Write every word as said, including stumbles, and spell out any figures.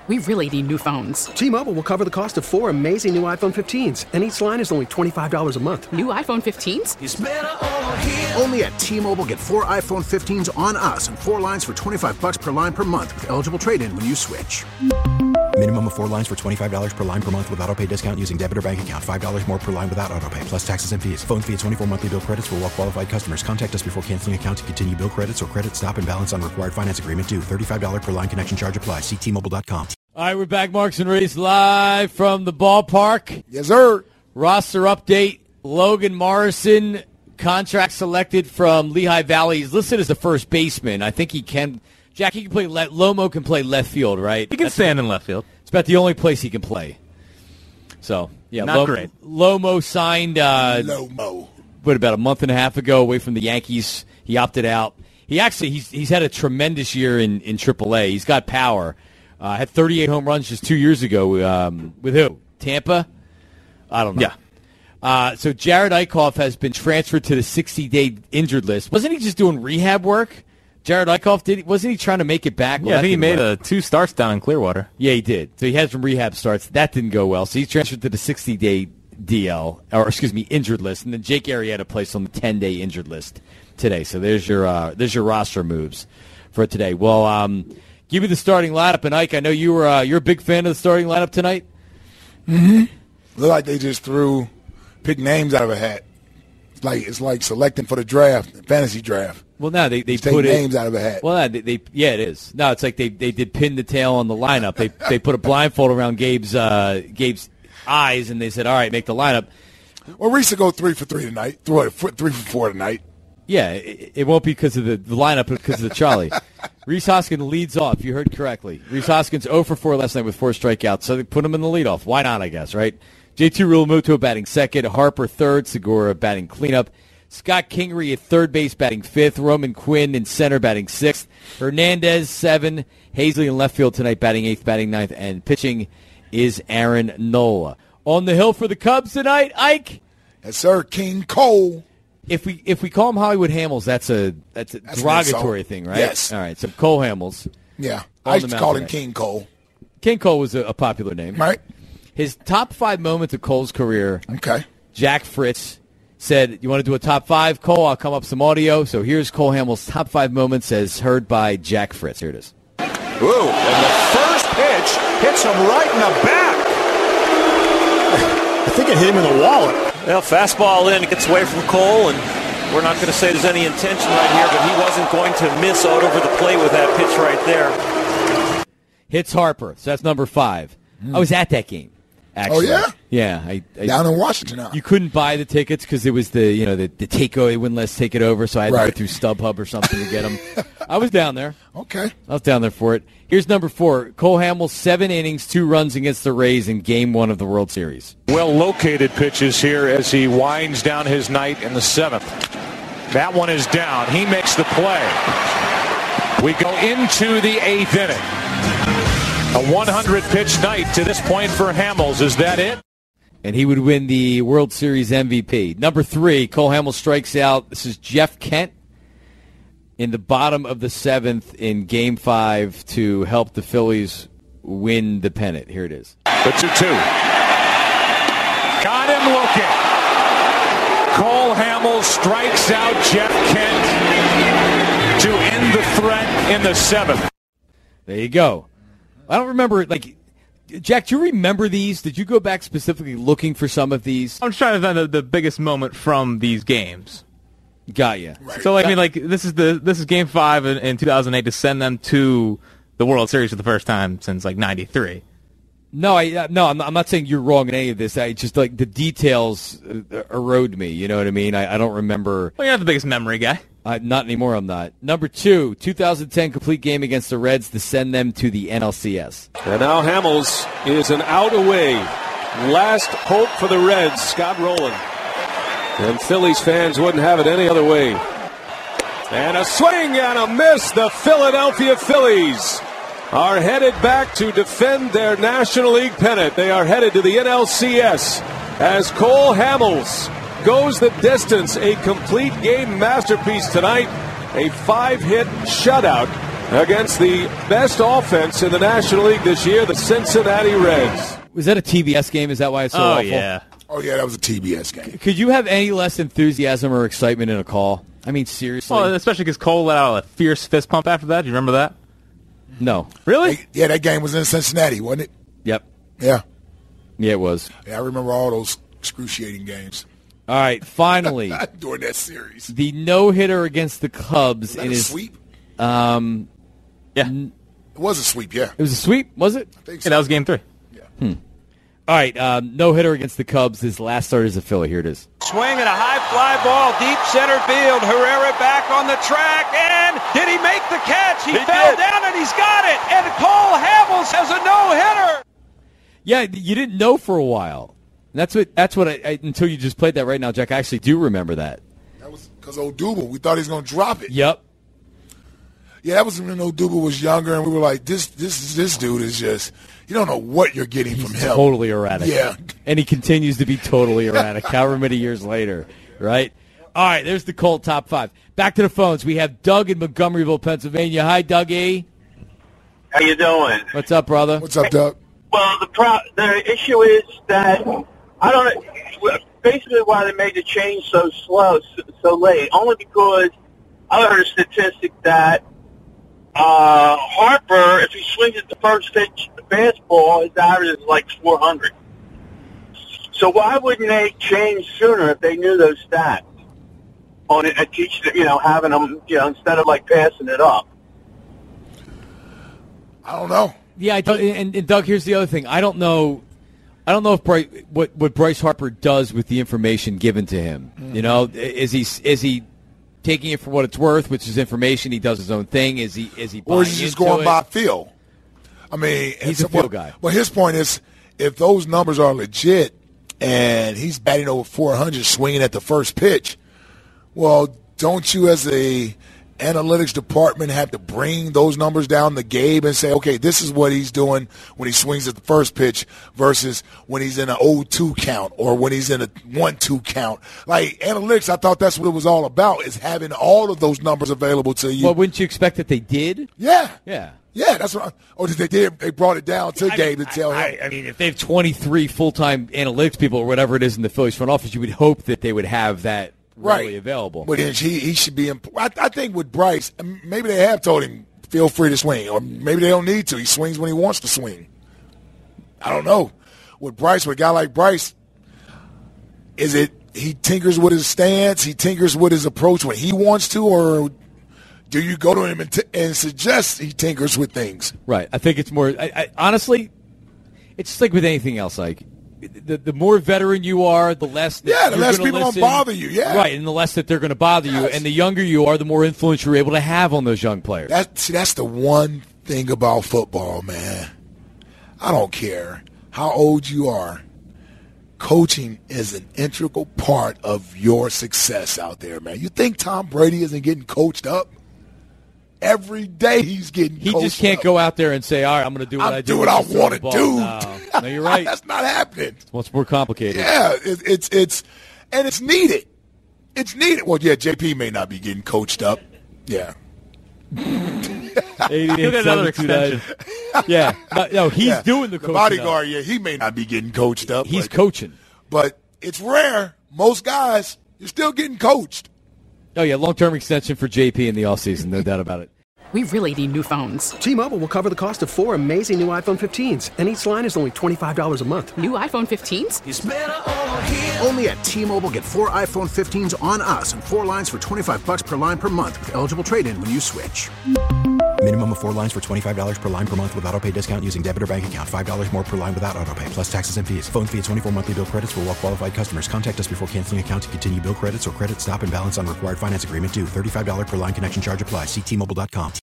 We really need new phones. T-Mobile will cover the cost of four amazing new iPhone fifteens, and each line is only twenty-five dollars a month. New iPhone fifteens? It's better over here. Only at T-Mobile, get four iPhone fifteens on us and four lines for twenty-five dollars per line per month with eligible trade-in when you switch. Minimum of four lines for twenty-five dollars per line per month with autopay discount using debit or bank account. five dollars more per line without autopay, plus taxes and fees. Phone fee at twenty-four monthly bill credits for well-qualified customers. Contact us before canceling account to continue bill credits or credit stop and balance on required finance agreement due. thirty-five dollars per line connection charge applies. See T Mobile dot com. All right, we're back. Marks and Reese live from the ballpark. Yes, sir. Roster update. Logan Morrison, contract selected from Lehigh Valley. He's listed as the first baseman. I think he can. Jack, he can play left. Lomo can play left field, right? He can That's stand about, in left field. It's about the only place he can play. So, yeah. Not Lomo, great. Lomo signed uh, Lomo. what, about a month and a half ago away from the Yankees. He opted out. He actually, he's he's had a tremendous year in, in triple A. He's got power. Uh, had thirty-eight home runs just two years ago. Um, with who? Tampa? I don't know. Yeah. Uh, so Jared Eichhoff has been transferred to the sixty-day injured list. Wasn't he just doing rehab work? Jared Eichhoff, did, wasn't he trying to make it back? Well, yeah, I think he made work. a two starts down in Clearwater. Yeah, he did. So he had some rehab starts. That didn't go well. So he's transferred to the sixty-day D L, or excuse me, injured list. And then Jake Arrieta placed on the ten-day injured list today. So there's your uh, there's your roster moves for today. Well, um, give me the starting lineup. And Ike, I know you were uh, you're a big fan of the starting lineup tonight. Mm-hmm. Look like they just threw, picked names out of a hat. It's like it's like selecting for the draft, the fantasy draft. Well, no, they they just put take it, names out of a hat. Well, no, they, they yeah, it is. No, it's like they they did pin the tail on the lineup. They they put a blindfold around Gabe's uh, Gabe's eyes, and they said, "All right, make the lineup." Well, Reese will go three for three tonight. Three, three for four tonight. Yeah, it, it won't be because of the, the lineup, but because of the Charlie. Reese Hoskins leads off. You heard correctly. Reese Hoskins zero for four last night with four strikeouts, so they put him in the leadoff. Why not, I guess, right? J T Realmuto batting second, Harper third, Segura batting cleanup, Scott Kingery at third base batting fifth, Roman Quinn in center batting sixth, Hernandez seven, Hazley in left field tonight batting eighth, batting ninth, and pitching is Aaron Nola. On the hill for the Cubs tonight, Ike? Yes, sir, King Cole. If we if we call him Hollywood Hamels, that's a that's a That's derogatory thing, right? Yes. All right, so Cole Hamels. Yeah, On I used the to mound call him tonight. King Cole. King Cole was a, a popular name. Right. His top five moments of Cole's career, Okay. Jack Fritz said, you want to do a top five? Cole, I'll come up with some audio. So here's Cole Hamels' top five moments as heard by Jack Fritz. Here it is. Ooh, and the first pitch hits him right in the back. I think it hit him in the wallet. Well, fastball in, it gets away from Cole, and we're not going to say there's any intention right here, but he wasn't going to miss out over the plate with that pitch right there. Hits Harper. So that's number five. Mm. I was at that game. Actually. Oh, yeah? Yeah. I, I, Down in Washington now. You couldn't buy the tickets because it was the, you know, the, the takeover. They wouldn't let us take it over, so I had Right. to go through StubHub or something to get them. I was down there. Okay. I was down there for it. Here's number four. Cole Hamels, seven innings, two runs against the Rays in game one of the World Series. Well-located pitches here as he winds down his night in the seventh. That one is down. He makes the play. We go into the eighth inning. A one hundred pitch night to this point for Hamels. Is that it? And he would win the World Series M V P. Number three, Cole Hamels strikes out. This is Jeff Kent in the bottom of the seventh in Game Five to help the Phillies win the pennant. Here it is. The two two. Got him looking. Cole Hamels strikes out Jeff Kent to end the threat in the seventh. There you go. I don't remember, like, Jack, do you remember these? Did you go back specifically looking for some of these? I'm just trying to find the, the biggest moment from these games. Got you. Right. So, like, I mean, like this is the this is Game Five in, in two thousand eight to send them to the World Series for the first time since like ninety-three. No, I uh, no, I'm not, I'm not saying you're wrong in any of this. I just like the details uh, erode me. You know what I mean? I, I don't remember. Well, you're not the biggest memory guy. Uh, not anymore. I'm not. Number two, two thousand ten complete game against the Reds to send them to the N L C S. And now Hamels is an out away. Last hope for the Reds, Scott Rowland. And Phillies fans wouldn't have it any other way. And a swing and a miss. The Philadelphia Phillies are headed back to defend their National League pennant. They are headed to the N L C S as Cole Hamels goes the distance. A complete game masterpiece tonight. A five-hit shutout against the best offense in the National League this year, the Cincinnati Reds. Was that a T B S game? Is that why it's so oh, awful? yeah. Oh, yeah, that was a T B S game. Could you have any less enthusiasm or excitement in a call? I mean, seriously. Well, especially because Cole let out a fierce fist pump after that. Do you remember that? No. Really? Hey, yeah, that game was in Cincinnati, wasn't it? Yep. Yeah. Yeah, it was. Yeah, I remember all those excruciating games. All right, finally. During that series. The no-hitter against the Cubs. Was that in a his, sweep? Um, yeah. It was a sweep, yeah. It was a sweep, was it? I think Yeah, so. that was game three. Yeah. Hmm. All right, um, no-hitter against the Cubs. His last start as a Philly. Here it is. Swing and a high fly ball, deep center field. Herrera back on the track, and did he make the catch? He, He fell did. down, and he's got it. And Cole Hamels has a no-hitter. Yeah, you didn't know for a while. And that's what. That's what. I, I until you just played that right now, Jack. I actually do remember that. That was because Odubel. We thought he was going to drop it. Yep. Yeah, that was when Odubel was younger, and we were like, "This, this, this dude is just. You don't know what you're getting He's from him." totally erratic. Yeah. And he continues to be totally erratic. However many years later, right? All right, there's the Colt top five. Back to the phones. We have Doug in Montgomeryville, Pennsylvania. Hi, Dougie. How you doing? What's up, brother? What's up, Doug? Well, the pro- the issue is that I don't know. Basically, why they made the change so slow, so, so late, only because I heard a statistic that uh, Harper, if he swings at the first pitch fastball, his average is like four hundred. So why wouldn't they change sooner if they knew those stats on it and teach them, you know, having them, you know, instead of like passing it up? I don't know. Yeah, I don't, and, and Doug, here's the other thing. I don't know. I don't know if Bryce, what what Bryce Harper does with the information given to him. Mm-hmm. You know, is he is he taking it for what it's worth, which is information? He does his own thing. Is he is he buying or is he just into going it? by feel? I mean, he's a a feel well, guy. Well, his point is, if those numbers are legit and he's batting over four hundred, swinging at the first pitch, well, don't you as a analytics department have to bring those numbers down to Gabe and say, okay, this is what he's doing when he swings at the first pitch versus when he's in an oh two count or when he's in a one two count. Like, analytics, I thought that's what it was all about, is having all of those numbers available to you. Well, wouldn't you expect that they did? Yeah. Yeah. Yeah, that's what I, oh, they did. They brought it down to I Gabe mean, to tell I, him. I, I mean, if they have twenty-three full-time analytics people or whatever it is in the Phillies front office, you would hope that they would have that readily right. available. But he, he should be in. I, I think with Bryce, maybe they have told him, feel free to swing, or maybe they don't need to. He swings when he wants to swing. I don't know. With Bryce, with a guy like Bryce, is it he tinkers with his stance, he tinkers with his approach when he wants to, or do you go to him and, t- and suggest he tinkers with things? Right. I think it's more. I, I, honestly, it's just like with anything else. Like the the more veteran you are, the less. That Yeah, the you're less gonna people listen. don't bother you. Yeah, Right, and the less that they're going to bother yes. you, and the younger you are, the more influence you're able to have on those young players. That, see, that's the one thing about football, man. I don't care how old you are. Coaching is an integral part of your success out there, man. You think Tom Brady isn't getting coached up? Every day he's getting He coached just can't up. go out there and say, all right, I'm going to do what I'll I do do. what I with the want to ball. do. No, no, you're right. That's not happening. It's much more complicated. Yeah, it, it's it's and it's needed. It's needed. Well, yeah, J P may not be getting coached up. Yeah. eighty-eight, He'll get another seventy-two, extension. Yeah. No, no, he's Yeah. doing the the coaching bodyguard. up. Yeah, he may not be getting coached up. He's but, coaching. but it's rare. Most guys, you're still getting coached. Oh, yeah, long-term extension for J P in the offseason, no doubt about it. We really need new phones. T-Mobile will cover the cost of four amazing new iPhone fifteens, and each line is only twenty-five dollars a month. New iPhone fifteens? It's better over here. Only at T-Mobile, get four iPhone fifteens on us and four lines for twenty-five bucks per line per month with eligible trade-in when you switch. Minimum of four lines for twenty-five dollars per line per month with autopay discount using debit or bank account. five dollars more per line without autopay, plus taxes and fees. Phone fee at twenty-four monthly bill credits for well-qualified customers. Contact us before canceling account to continue bill credits or credit stop and balance on required finance agreement due. thirty-five dollars per line connection charge applies. See T Mobile dot com.